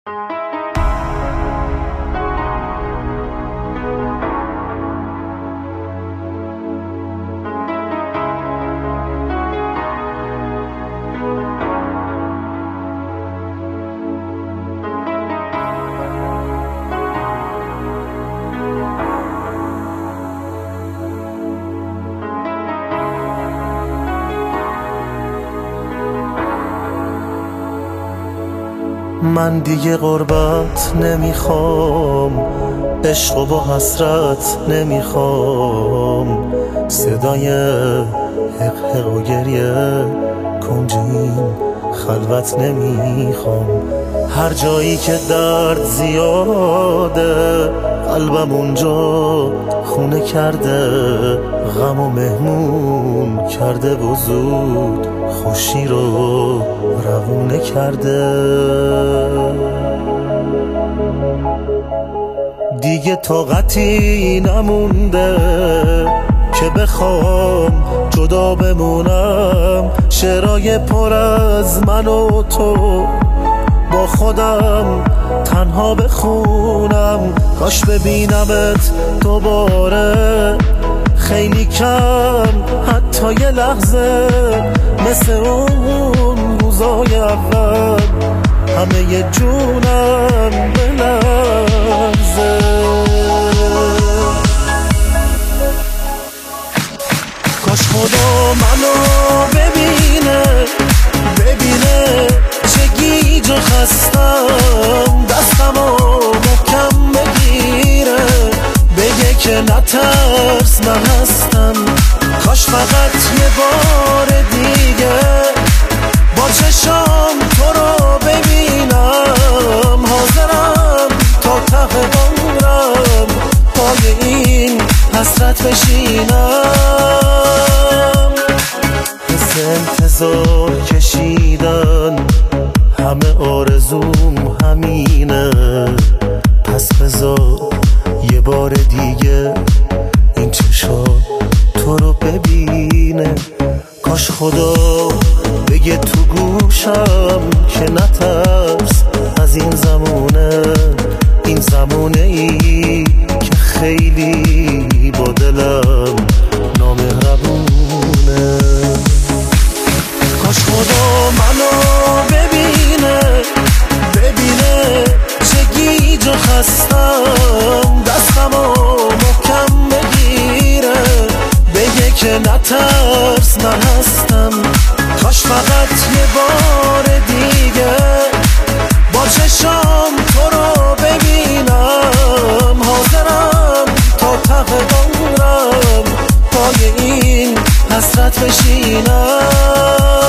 من دیگه غربت نمیخوام، عشق و با حسرت نمیخوام، صدای حق حق و گریه کنجین خلوت نمیخوام. هر جایی که درد زیاده قلبم اونجا خونه کرده، غم و مهمون کرده و زود خوشی رو روونه کرده. دیگه طاقتی نمونده که بخوام جدا بمونم، شعرهای پر از من و تو با خودم تنها بخونم. کاش ببینمت دوباره خیلی کم، حتی یه لحظه، مثل اون روزای اول همه ی جونم بلرزه. کاش خدا منو ببینه چه گیج و خستم، دستمو محکم بگیره بگه که نترس من هستم. کاش فقط یه بار دیگه با چشام تو رو ببینم، حاضرم تا ته عمرم پای این حسرت بشینم. حس انتظار کشیدن همه آرزوم همینه، پس بذار یه بار دیگه این چشا تو رو ببینه. کاش خدا بگه تو گوشم که نترس از این زمونه، این زمونه ای که خیلی با دلم نامهربونه. کاش خدا منو ببینه چه گیج و خستم، دستمو محکم بگیره بگه که نترس من هستم. کاش فقط یه بار دیگه با چشام تو رو ببینم، حاضرم تا ته عمرم پای این حسرت بشینم.